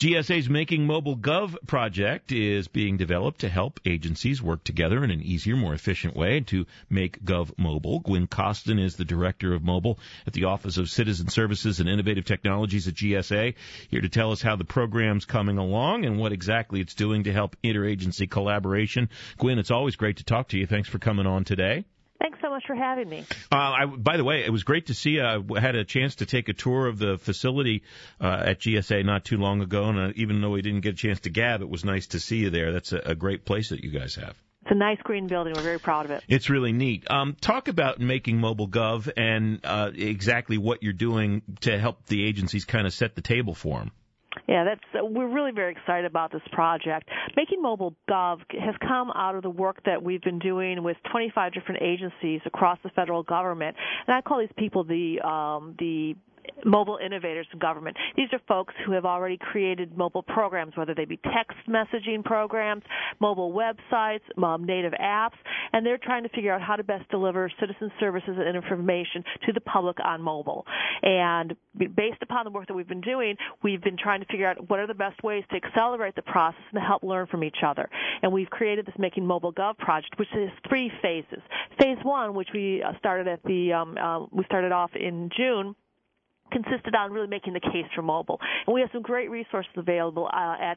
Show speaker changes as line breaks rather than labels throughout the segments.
GSA's Making Mobile Gov project is being developed to help agencies work together in an easier, more efficient way to make Gov mobile. Gwen Costin is the Director of Mobile at the Office of Citizen Services and Innovative Technologies at GSA, here to tell us how the program's coming along and what exactly it's doing to help interagency collaboration. Gwen, it's always great to talk to you. Thanks for coming on today.
Thanks so much for having me.
By the way, it was great to see you. I had a chance to take a tour of the facility at GSA not too long ago, and even though we didn't get a chance to gab, it was nice to see you there. That's a great place that you guys have.
It's a nice green building. We're very proud of it.
It's really neat. Talk about Making Mobile Gov and exactly what you're doing to help the agencies kind of set the table for them.
Yeah, we're really very excited about this project. Making Mobile Gov has come out of the work that we've been doing with 25 different agencies across the federal government, and I call these people the mobile innovators in government. These are folks who have already created mobile programs, whether they be text messaging programs, mobile websites, native apps, and they're trying to figure out how to best deliver citizen services and information to the public on mobile. And based upon the work that we've been doing, we've been trying to figure out what are the best ways to accelerate the process and to help learn from each other. And we've created this Making Mobile Gov project, which is 3 phases. Phase 1, which we started off in June, consisted on really making the case for mobile. And we have some great resources available at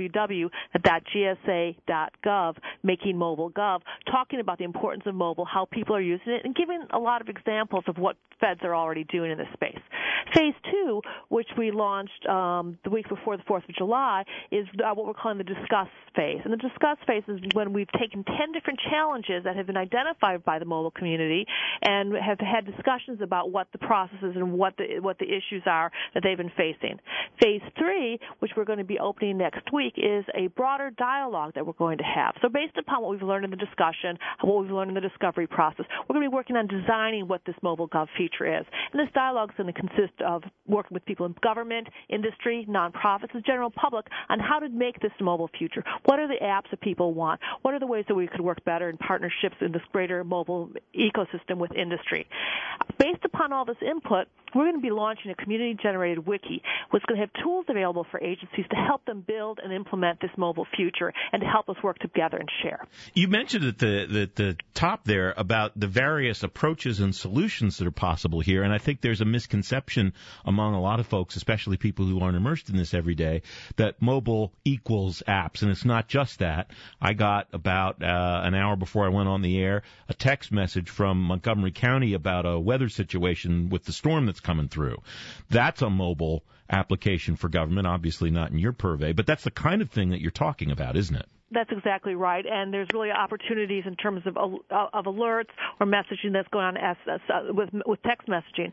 www.gsa.gov, Making Mobile Gov, talking about the importance of mobile, how people are using it, and giving a lot of examples of what feds are already doing in this space. Phase 2, which we launched the week before the 4th of July, is what we're calling the Discuss phase. And the Discuss phase is when we've taken 10 different challenges that have been identified by the mobile community and have had discussions about what the process is and what the issues are that they've been facing. Phase 3, which we're going to be opening next week, is a broader dialogue that we're going to have. So based upon what we've learned in the discussion, what we've learned in the discovery process, we're going to be working on designing what this mobile gov feature is. And this dialogue is going to consist of working with people in government, industry, nonprofits, the general public on how to make this mobile future. What are the apps that people want? What are the ways that we could work better in partnerships in this greater mobile ecosystem with industry? Based upon all this input, we're going to be launching a community-generated wiki, which is going to have tools available for agencies to help them build and implement this mobile future and to help us work together and share.
You mentioned at the top there about the various approaches and solutions that are possible here, and I think there's a misconception among a lot of folks, especially people who aren't immersed in this every day, that mobile equals apps, and it's not just that. I got about an hour before I went on the air a text message from Montgomery County about a weather situation with the storm that's coming through. That's a mobile application for government, obviously not in your purvey, but that's the kind of thing that you're talking about, isn't it?
That's exactly right, and there's really opportunities in terms of alerts or messaging that's going on with text messaging.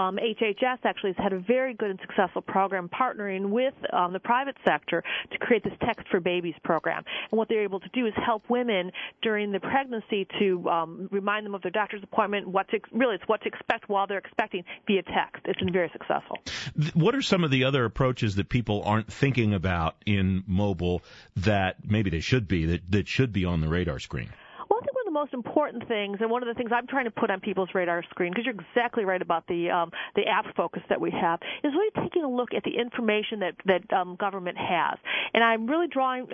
HHS actually has had a very good and successful program partnering with the private sector to create this Text for Babies program. And what they're able to do is help women during the pregnancy to remind them of their doctor's appointment, what to expect while they're expecting via text. It's been very successful.
What are some of the other approaches that people aren't thinking about in mobile that maybe they should be, that should be on the radar screen?
Well, I think one of the most important things, and one of the things I'm trying to put on people's radar screen, because you're exactly right about the app focus that we have, is really taking a look at the information that government has. And I'm really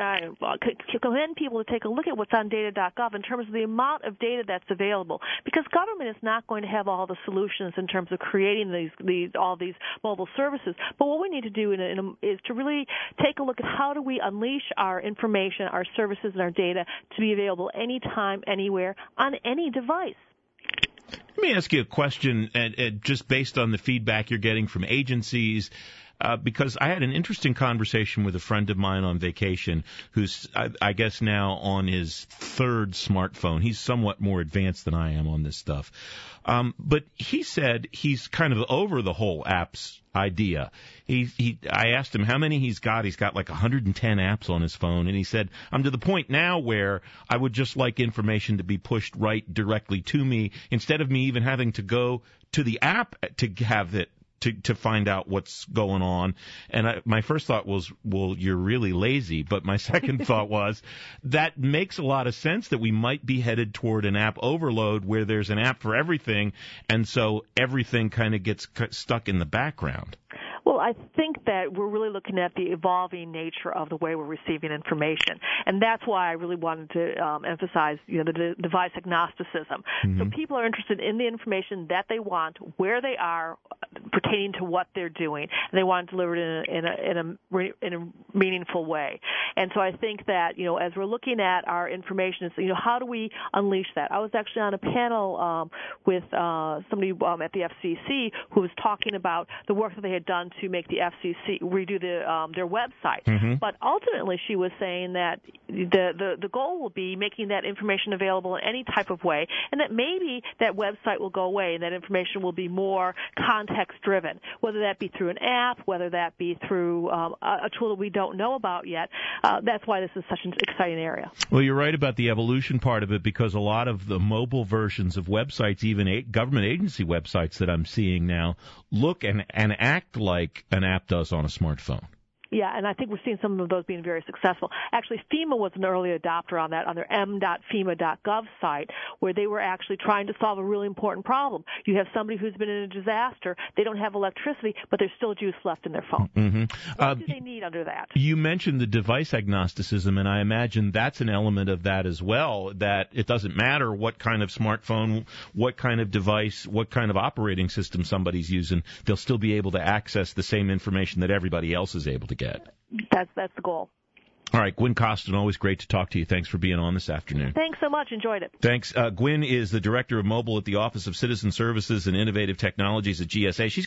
commend people to take a look at what's on data.gov in terms of the amount of data that's available, because government is not going to have all the solutions in terms of creating all these mobile services. But what we need to do is to really take a look at how do we unleash our information, our services, and our data to be available anytime, anywhere, on any device.
Let me ask you a question, just based on the feedback you're getting from agencies, because I had an interesting conversation with a friend of mine on vacation who's, I guess, now on his 3rd smartphone. He's somewhat more advanced than I am on this stuff. But he said he's kind of over the whole apps idea. I asked him how many he's got. He's got like 110 apps on his phone, and he said, I'm to the point now where I would just like information to be pushed right directly to me instead of me even having to go to the app to have it to find out what's going on. And my first thought was, well, you're really lazy. But my second thought was, that makes a lot of sense that we might be headed toward an app overload where there's an app for everything, and so everything kind of gets stuck in the background.
Well, I think that we're really looking at the evolving nature of the way we're receiving information, and that's why I really wanted to emphasize, the device agnosticism.
Mm-hmm.
So people are interested in the information that they want, where they are, pertaining to what they're doing, and they want to deliver it in a meaningful way. And so I think that, as we're looking at our information, it's, how do we unleash that? I was actually on a panel with somebody at the FCC who was talking about the work that they had done to make the FCC redo their website.
Mm-hmm.
But ultimately, she was saying that the goal will be making that information available in any type of way, and that maybe that website will go away and that information will be more context-driven, whether that be through an app, whether that be through a tool that we don't know about yet. That's why this is such an exciting area.
Well, you're right about the evolution part of it, because a lot of the mobile versions of websites, even government agency websites that I'm seeing now, look and act like an app does on a smartphone.
Yeah, and I think we're seeing some of those being very successful. Actually, FEMA was an early adopter on that, on their m.fema.gov site, where they were actually trying to solve a really important problem. You have somebody who's been in a disaster, they don't have electricity, but there's still juice left in their phone.
Mm-hmm.
What do they need under that?
You mentioned the device agnosticism, and I imagine that's an element of that as well, that it doesn't matter what kind of smartphone, what kind of device, what kind of operating system somebody's using, they'll still be able to access the same information that everybody else is able to get.
That's the goal.
All right, Gwynne Costin, always great to talk to you. Thanks for being on this afternoon.
Thanks so much. Enjoyed it.
Thanks. Gwynne is the Director of Mobile at the Office of Citizen Services and Innovative Technologies at GSA. She's